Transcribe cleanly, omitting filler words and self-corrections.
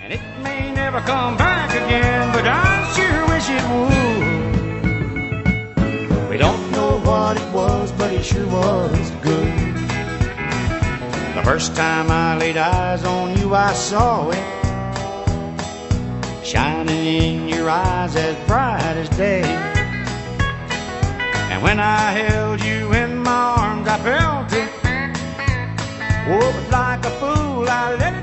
And it may never come back again, but I sure wish it would. We don't know what it was, but it sure was good. The first time I laid eyes on you, I saw it shining in your eyes as bright as day. And when I held you in my arms, I felt it. Oh, but like a fool, I let it